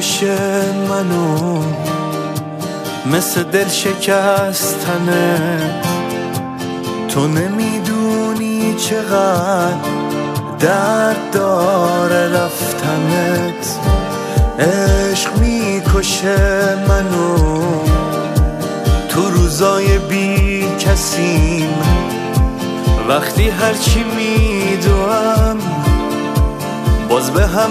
میکشه منو، مثل دل شکستنه. تو نمیدونی چقدر درد داره رفتنت. عشق میکشه منو، تو روزای بی کسیم، وقتی هرچی میدوام باز به هم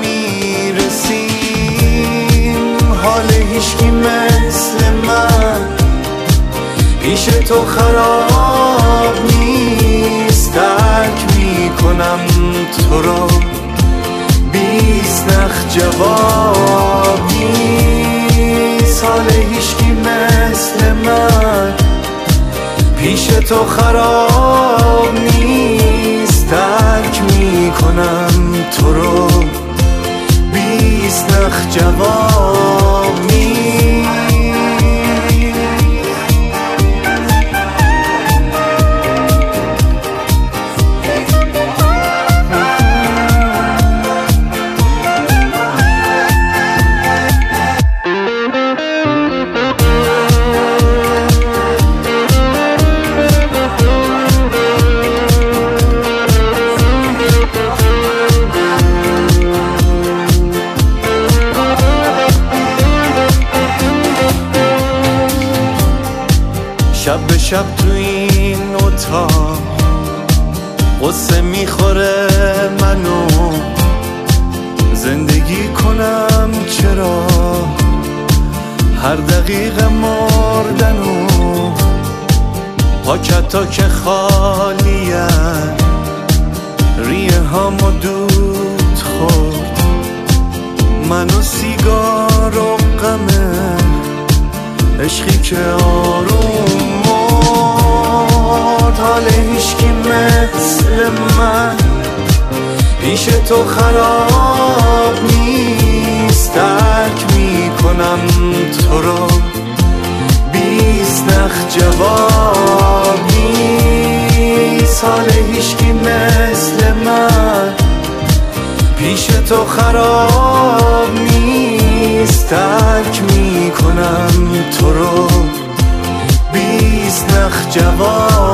نمیرسیم. حال هیچکی مثل من پیش تو خراب نیست. درک میکنم تو رو، بیست نخ جواب نیست. حال هیچکی مثل من پیش تو خراب نیست. درک میکنم تو رو، بیست نخ جواب نیست. شب به شب تو این اتاق قصه میخوره منو. زندگی کنم چرا هر دقیقه مردنو. پاکتا که خالیه، ریه هامو دود خورد. منو سیگار و غمه، عشقی که آروم مرد. حال هیچکی مثل من پیش تو خراب نیست. درک میکنم تو رو، بیست نخ جواب نیست. حال هیچکی مثل من پیش تو خراب نیست. درک میکنم تو رو، بیست نخ جواب